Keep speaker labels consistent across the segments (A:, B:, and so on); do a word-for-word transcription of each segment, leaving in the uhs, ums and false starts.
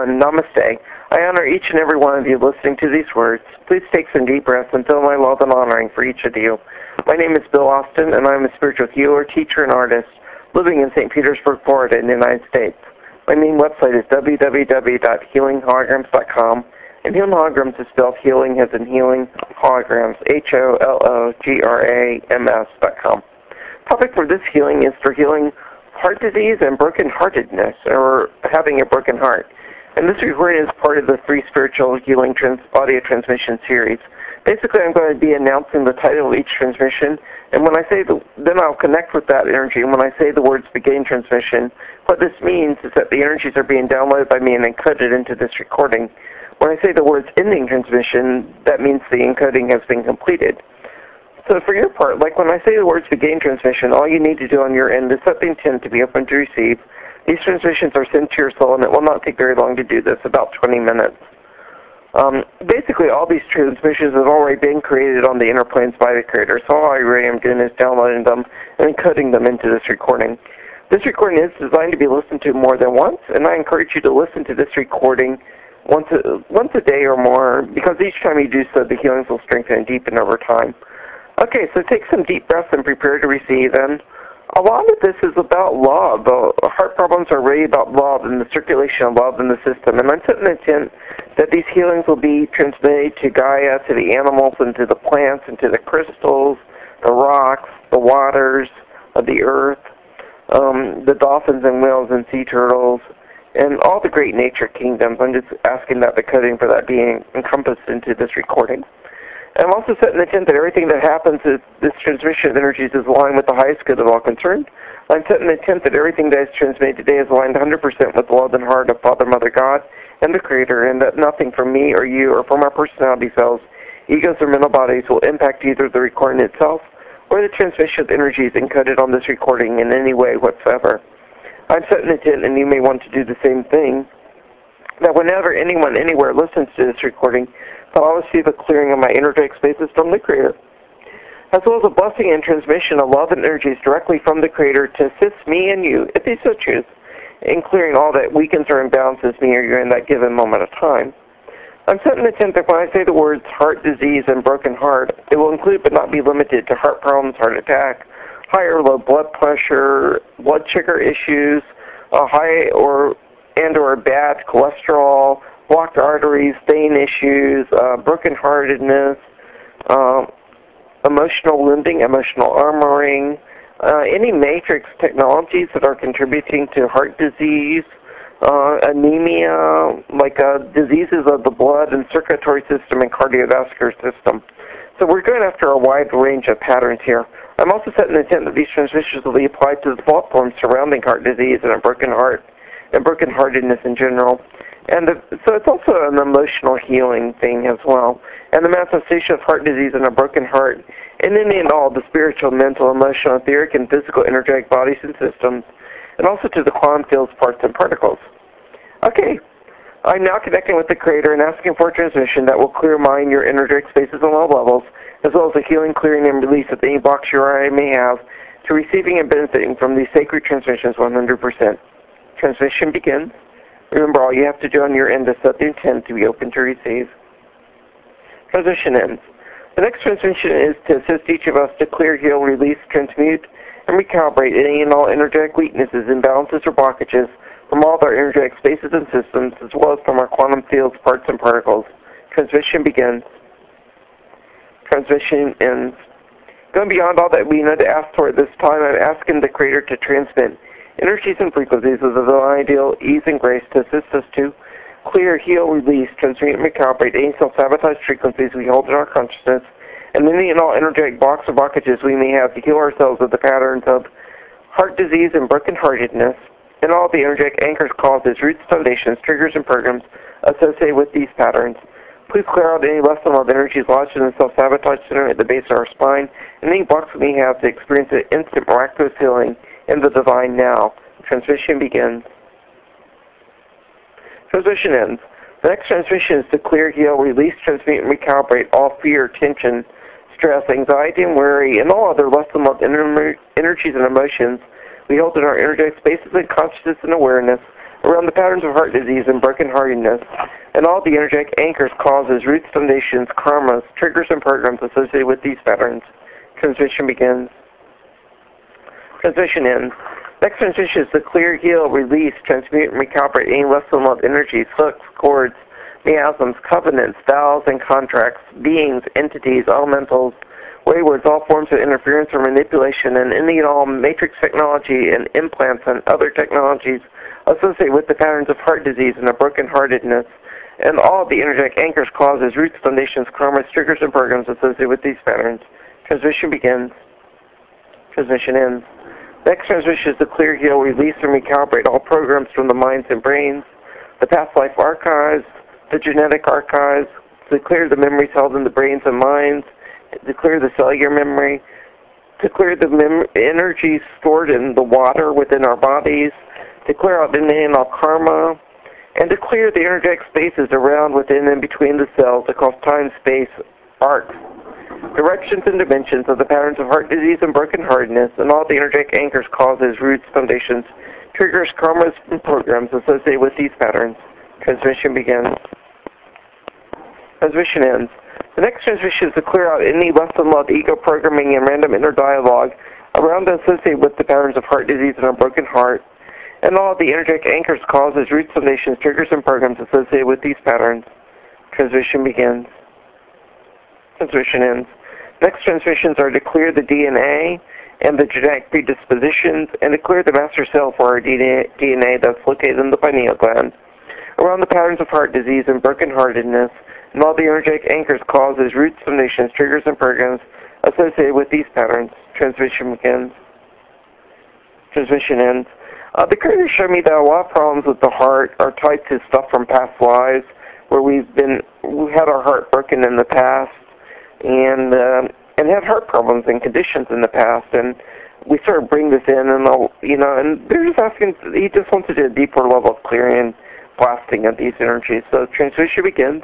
A: one, namaste. I honor each and every one of you listening to these words. Please take some deep breaths and feel my love and honoring for each of you. My name is Bill Austin, and I'm a spiritual healer, teacher, and artist living in Saint Petersburg, Florida, in the United States. My main website is w w w dot healing holograms dot com, and healing holograms is spelled healing as in healing holograms, H O L O G R A M S dot com. Topic for this healing is for healing heart disease and brokenheartedness, or having a broken heart. And this recording is part of the Free Spiritual Healing trans- Audio Transmission series. Basically, I'm going to be announcing the title of each transmission, and when I say the, then I'll connect with that energy, and when I say the words begin transmission, what this means is that the energies are being downloaded by me and encoded into this recording. When I say the words ending transmission, that means the encoding has been completed. So for your part, like when I say the words begin transmission, all you need to do on your end is set the intent to be open to receive. These transmissions are sent to your soul, and it will not take very long to do this, about twenty minutes. Um, basically, all these transmissions have already been created on the inner planes by the Creator, so all I really am doing is downloading them and encoding them into this recording. This recording is designed to be listened to more than once, and I encourage you to listen to this recording once a, once a day or more, because each time you do so, the healings will strengthen and deepen over time. Okay, so take some deep breaths and prepare to receive. And a lot of this is about love. Uh, heart problems are really about love and the circulation of love in the system. And I'm setting the intent that these healings will be transmitted to Gaia, to the animals, and to the plants, and to the crystals, the rocks, the waters of the earth, um, the dolphins and whales and sea turtles, and all the great nature kingdoms. I'm just asking that the coding for that being encompassed into this recording. I'm also setting the intent that everything that happens is this transmission of energies is aligned with the highest good of all concerned. I'm setting the intent that everything that is transmitted today is aligned one hundred percent with the love and heart of Father, Mother, God, and the Creator, and that nothing from me or you or from our personality cells, egos, or mental bodies will impact either the recording itself or the transmission of energies encoded on this recording in any way whatsoever. I'm setting the intent, and you may want to do the same thing, that whenever anyone anywhere listens to this recording, I'll always see the clearing of my energetic spaces from the Creator, as well as a blessing and transmission of love and energies directly from the Creator to assist me and you, if they so choose, in clearing all that weakens or imbalances me or you in that given moment of time. I'm setting the intent that when I say the words heart disease and broken heart, it will include but not be limited to heart problems, heart attack, high or low blood pressure, blood sugar issues, a high or and or bad cholesterol, blocked arteries, vein issues, uh, brokenheartedness, uh, emotional wounding, emotional armoring, uh, any matrix technologies that are contributing to heart disease, uh, anemia, like uh, diseases of the blood and circulatory system and cardiovascular system. So we're going after a wide range of patterns here. I'm also setting the intent that these transmissions will be applied to the fault forms surrounding heart disease and a broken heart and brokenheartedness in general. And the, so it's also an emotional healing thing as well. And the manifestation of heart disease and a broken heart, and in the end all, the spiritual, mental, emotional, etheric, and physical energetic bodies and systems, and also to the quantum fields, parts, and particles. Okay, I'm now connecting with the Creator and asking for a transmission that will clear my and your energetic spaces on all levels, as well as a healing, clearing, and release of any blocks you or I may have to receiving and benefiting from these sacred transmissions one hundred percent. Transmission begins. Remember, all you have to do on your end is set the intent to be open to receive. Transmission ends. The next transmission is to assist each of us to clear, heal, release, transmute, and recalibrate any and all energetic weaknesses, imbalances, or blockages from all of our energetic spaces and systems, as well as from our quantum fields, parts, and particles. Transmission begins. Transmission ends. Going beyond all that we know to ask for at this time, I'm asking the Creator to transmit energies and frequencies of the divine ideal, ease, and grace to assist us to clear, heal, release, transmute, and recalibrate any self-sabotage frequencies we hold in our consciousness, and any and all energetic blocks or blockages we may have to heal ourselves of the patterns of heart disease and brokenheartedness, and all the energetic anchors, causes, roots, foundations, triggers, and programs associated with these patterns. Please clear out any less than love energies lodged in the self-sabotage center at the base of our spine, and any blocks we may have to experience an instant miraculous healing in the divine now. Transmission begins. Transmission ends. The next transmission is to clear, heal, release, transmute, and recalibrate all fear, tension, stress, anxiety, and worry, and all other less than loved ener- energies and emotions we hold in our energetic spaces and consciousness and awareness, around the patterns of heart disease and brokenheartedness, and all the energetic anchors, causes, roots, foundations, karmas, triggers, and programs associated with these patterns. Transmission begins. Transmission ends. Next transmission is to clear, heal, release, transmute, and recalibrate any less than love energies, hooks, cords, miasms, covenants, vows, and contracts, beings, entities, elementals, waywards, all forms of interference or manipulation, and any and all matrix technology and implants and other technologies associated with the patterns of heart disease and of brokenheartedness, and all of the energetic anchors, causes, roots, foundations, karmas, triggers, and programs associated with these patterns. Transmission begins. Transmission ends. Next transmission is to clear, heal, release, and recalibrate all programs from the minds and brains, the past life archives, the genetic archives, to clear the memories held in the brains and minds, to clear the cellular memory, to clear the mem- energy stored in the water within our bodies, to clear out any and all karma, and to clear the energetic spaces around, within, and between the cells across time, space, arcs, directions, and dimensions of the patterns of heart disease and brokenheartedness, and all the energetic anchors, causes, roots, foundations, triggers, karmas, and programs associated with these patterns. Transmission begins. Transmission ends. The next transmission is to clear out any less than love, ego programming, and random inner dialogue around and associated with the patterns of heart disease and a broken heart, and all of the energetic anchors, causes, roots, foundations, triggers, and programs associated with these patterns. Transmission begins. Transmission ends. Next transmissions are to clear the D N A and the genetic predispositions, and to clear the master cell for our D N A that's located in the pineal gland, around the patterns of heart disease and brokenheartedness, and all the energetic anchors, causes, roots, foundations, triggers, and programs associated with these patterns. Transmission begins. Transmission ends. Uh, the creators showed me that a lot of problems with the heart are tied to stuff from past lives, where we've been, we had our heart broken in the past, and um, and had heart problems and conditions in the past, and we sort of bring this in, and I'll, you know, and they're just asking. He just wants to do a deeper level of clearing and blasting of these energies. So transmission begins.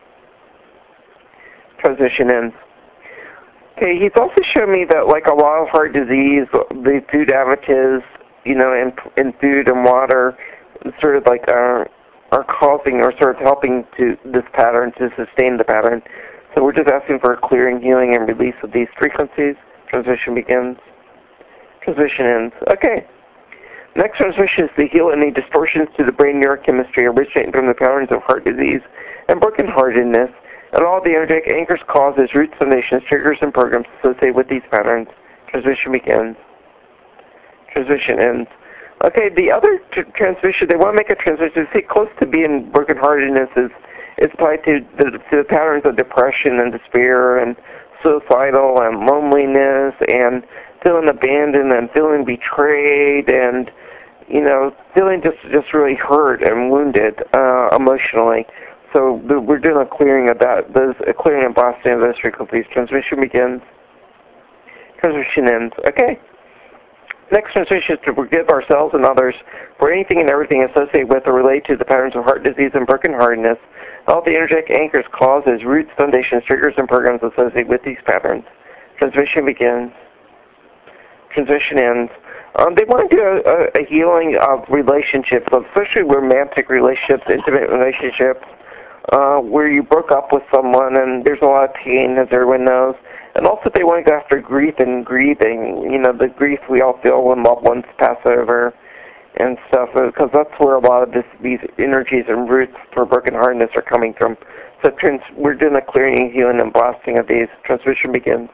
A: Transmission ends. Okay, he's also shown me that, like a lot of heart disease, the food additives, you know, in in food and water, sort of like are are causing or sort of helping to this pattern to sustain the pattern. So we're just asking for a clearing, healing, and release of these frequencies. Transmission begins. Transmission ends. Okay. Next transmission is to heal any distortions to the brain neurochemistry originating from the patterns of heart disease and brokenheartedness, and all the energetic anchors, causes, roots, foundations, triggers, and programs associated with these patterns. Transmission begins. Transmission ends. Okay, the other t- transmission, they want to make a transition. See, close to being brokenheartedness is It's tied to the, to the patterns of depression and despair and suicidal and loneliness and feeling abandoned and feeling betrayed and, you know, feeling just just really hurt and wounded uh, emotionally. So the, we're doing a clearing of that, those, a clearing and blasting of those frequencies. Transmission begins. Transmission ends. Okay. Next transmission is to forgive ourselves and others for anything and everything associated with or related to the patterns of heart disease and brokenheartedness, all the energetic anchors, causes, roots, foundations, triggers, and programs associated with these patterns. Transmission begins. Transmission ends. Um, they want to do a, a, a healing of relationships, especially romantic relationships, intimate relationships, uh, where you broke up with someone and there's a lot of pain, as everyone knows. And also they want to go after grief and grieving, you know, the grief we all feel when loved ones pass over and stuff, because that's where a lot of this, these energies and roots for brokenheartedness are coming from. So trans, we're doing a clearing, healing, and blasting of these. Transmission begins.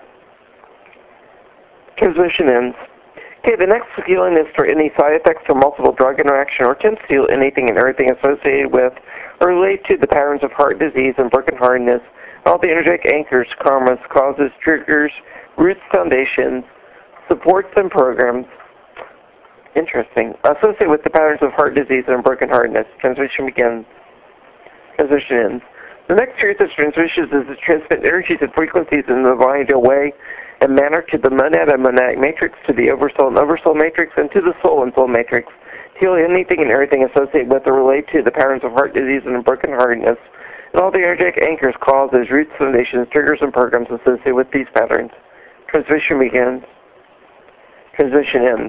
A: Transmission ends. Okay, the next healing is for any side effects from multiple drug interaction or tends to heal anything and everything associated with or related to the patterns of heart disease and brokenheartedness, all the energetic anchors, karmas, causes, triggers, roots, foundations, supports, and programs. Interesting. Associated with the patterns of heart disease and brokenheartedness. Transmission begins. Transmission ends. The next series of transmissions is to transmit energies and frequencies in a variety of way and manner to the monad and monadic matrix, to the oversoul and oversoul matrix, and to the soul and soul matrix, to heal anything and everything associated with or relate to the patterns of heart disease and brokenheartedness, and all the energetic anchors, causes, roots, foundations, triggers, and programs associated with these patterns. Transmission begins. Transmission ends.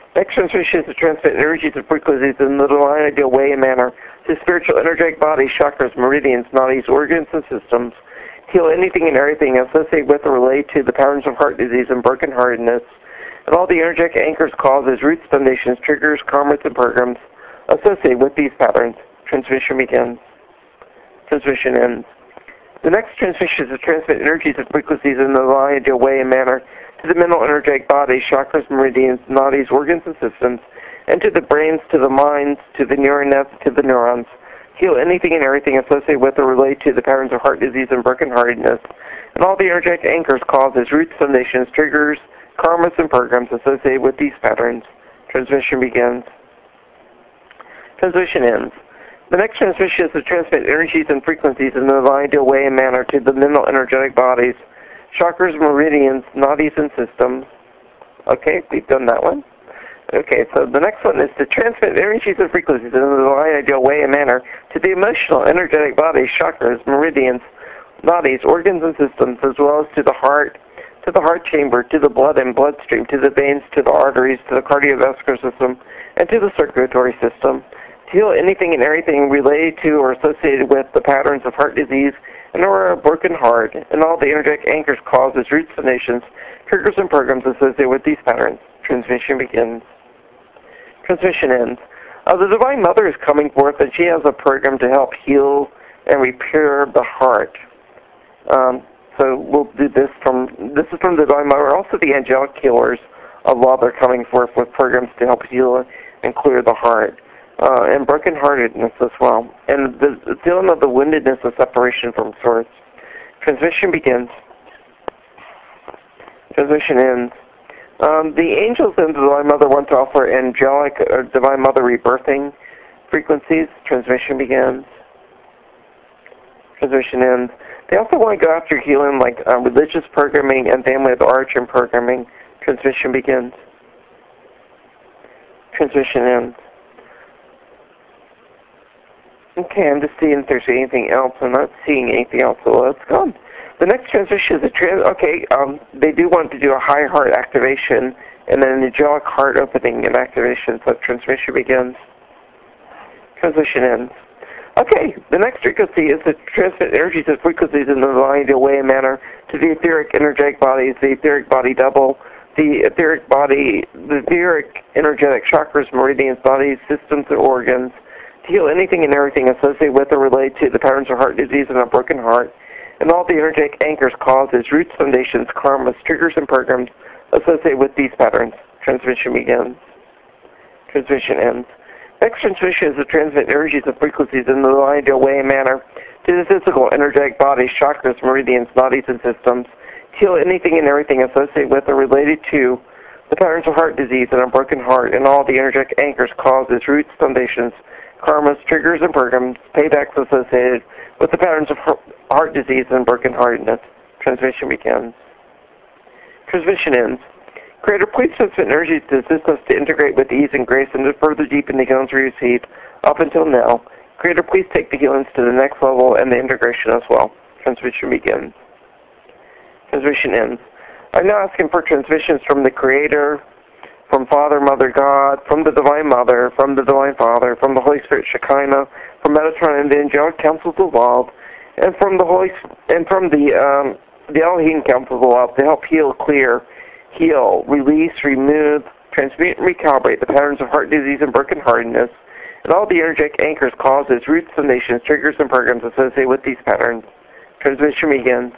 A: Next transmission is to transmit energies and frequencies in the divine ideal way and manner to spiritual energetic bodies, chakras, meridians, nadis, organs, and systems. Heal anything and everything associated with or related to the patterns of heart disease and brokenheartedness, and all the energetic anchors, causes, roots, foundations, triggers, karmas, and programs associated with these patterns. Transmission begins. Transmission ends. The next transmission is to transmit energies and frequencies in the divine ideal way and manner to the mental energetic bodies, chakras, meridians, nadis, organs, and systems, and to the brains, to the minds, to the neuron nets, to the neurons. Heal anything and everything associated with or related to the patterns of heart disease and brokenheartedness, and all the energetic anchors, causes, roots, foundations, triggers, karmas, and programs associated with these patterns. Transmission begins. Transmission ends. The next transmission is to transmit energies and frequencies in the divine ideal way and manner to the mental energetic bodies, chakras, meridians, nadis, and systems. Okay, we've done that one. Okay, so the next one is to transmit energies and frequencies in the divine ideal way and manner to the emotional energetic bodies, chakras, meridians, nadis, organs, and systems, as well as to the heart, to the heart chamber, to the blood and bloodstream, to the veins, to the arteries, to the cardiovascular system, and to the circulatory system. To heal anything and everything related to or associated with the patterns of heart disease and or a broken heart, and all the energetic anchors, causes, roots, foundations, triggers, and programs associated with these patterns. Transmission begins. Transmission ends. Uh, the Divine Mother is coming forth, and she has a program to help heal and repair the heart. Um, so we'll do this from, this is from the Divine Mother. Also the angelic healers of love are coming forth with programs to help heal and clear the heart. Uh, and brokenheartedness as well, and the, the feeling of the woundedness of separation from source. Transmission begins. Transmission ends. Um, the angels and the Divine Mother want to offer angelic or Divine Mother rebirthing frequencies. Transmission begins. Transmission ends. They also want to go after healing like uh, religious programming and family of origin programming. Transmission begins. Transmission ends. Okay, I'm just seeing if there's anything else. I'm not seeing anything else, so let's go. The next transition is a trans. Okay, um, they do want to do a high heart activation and then an angelic heart opening and activation, so transmission begins. Transition ends. Okay, the next frequency is to transmit energies and frequencies in the divine ideal way and manner to the etheric energetic bodies, the etheric body double, the etheric body, the etheric energetic chakras, meridians, bodies, systems, and organs, to heal anything and everything associated with or related to the patterns of heart disease and a broken heart, and all the energetic anchors, causes, roots, foundations, karmas, triggers, and programs associated with these patterns. Transmission begins. Transmission ends. Next transmission is to transmit energies and frequencies in the ideal way and manner to the physical, energetic bodies, chakras, meridians, nadis, and systems, to heal anything and everything associated with or related to the patterns of heart disease and a broken heart, and all the energetic anchors, causes, roots, foundations, karmas, triggers, and programs, paybacks associated with the patterns of heart disease and brokenheartedness. Transmission begins. Transmission ends. Creator, please transmit energy to assist us to integrate with ease and grace and to further deepen the healings we received up until now. Creator, please take the healings to the next level and the integration as well. Transmission begins. Transmission ends. I'm now asking for transmissions from the Creator, from Father, Mother, God, from the Divine Mother, from the Divine Father, from the Holy Spirit, Shekinah, from Metatron and the angelic councils of love, and from the Holy and from the um, the Elohim councils of love to help heal, clear, heal, release, remove, transmute, and recalibrate the patterns of heart disease and brokenheartedness, and all the energetic anchors, causes, roots, foundations, triggers, and programs associated with these patterns. Transmission begins.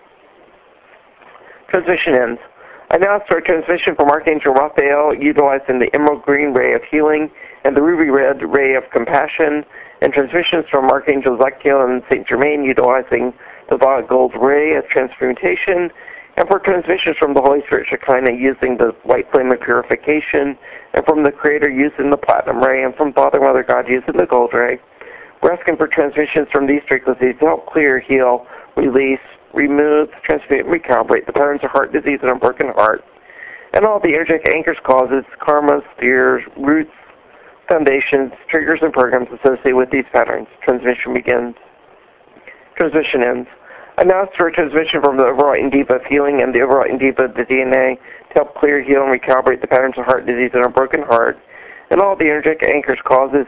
A: Transmission ends. I now start transmission from Archangel Raphael, utilizing the emerald green ray of healing and the ruby red ray of compassion, and transmissions from Archangel Zachiel and Saint Germain, utilizing the violet gold ray of transmutation, and for transmissions from the Holy Spirit Shekinah, using the white flame of purification, and from the Creator, using the platinum ray, and from Father, Mother, God, using the gold ray. We're asking for transmissions from these frequencies to help clear, heal, release, remove, transmute, and recalibrate the patterns of heart disease and a broken heart, and all the energetic anchors, causes, karmas, fears, roots, foundations, triggers, and programs associated with these patterns. Transmission begins. Transmission ends. I now start transmission from the overwriting deep of healing and the overwriting deep of the D N A to help clear, heal, and recalibrate the patterns of heart disease in a broken heart, and all the energetic anchors, causes,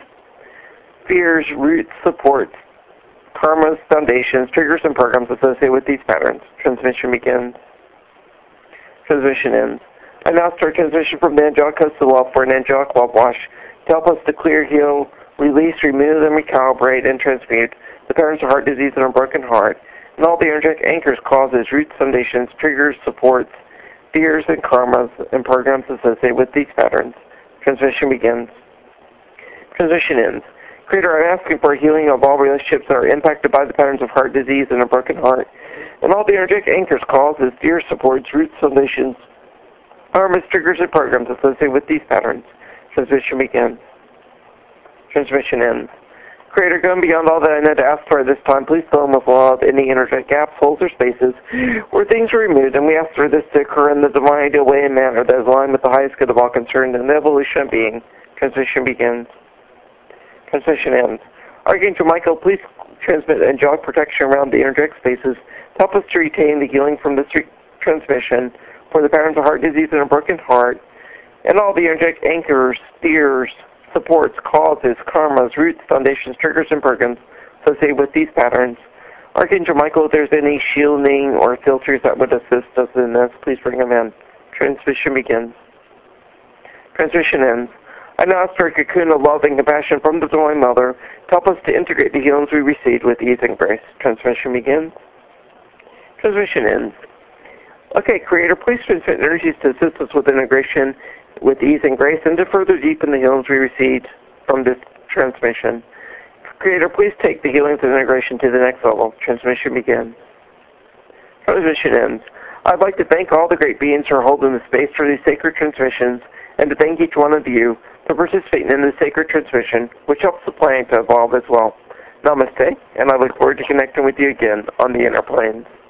A: fears, roots, supports, karmas, foundations, triggers, and programs associated with these patterns. Transmission begins. Transmission ends. I now start transmission from the angelic host of love for an angelic love wash to help us to clear, heal, release, remove, and recalibrate and transmute the patterns of heart disease in a broken heart, and all the energetic anchors, causes, roots, foundations, triggers, supports, fears, and karmas, and programs associated with these patterns. Transmission begins. Transmission ends. Creator, I'm asking for a healing of all relationships that are impacted by the patterns of heart disease and a broken heart, and all the energetic anchors, causes, fears, supports, roots, foundations, karmas, triggers, and programs associated with these patterns. Transmission begins. Transmission ends. Creator, going beyond all that I know to ask for at this time, please fill them with love any energetic gaps, holes, or spaces where things are removed, and we ask for this to occur in the divine ideal way and manner that is aligned with the highest good of all concerned and the evolution of being. Transmission begins. Transmission ends. Archangel Michael, please transmit angelic protection around the energetic spaces to help us to retain the healing from this re- transmission for the patterns of heart disease and a broken heart, and all the energetic anchors, fears, supports, causes, karmas, roots, foundations, triggers, and programs associated with these patterns. Archangel Michael, if there's any shielding or filters that would assist us in this, please bring them in. Transmission begins. Transmission ends. I now ask for a cocoon of love and compassion from the Divine Mother to help us to integrate the healings we received with ease and grace. Transmission begins. Transmission ends. Okay, Creator, please transmit energies to assist us with integration with ease and grace and to further deepen the healings we received from this transmission. Creator, please take the healings and integration to the next level. Transmission begins. Transmission ends. I'd like to thank all the great beings who are holding the space for these sacred transmissions, and to thank each one of you for participating in this sacred transmission, which helps the planet to evolve as well. Namaste, and I look forward to connecting with you again on the inner planes.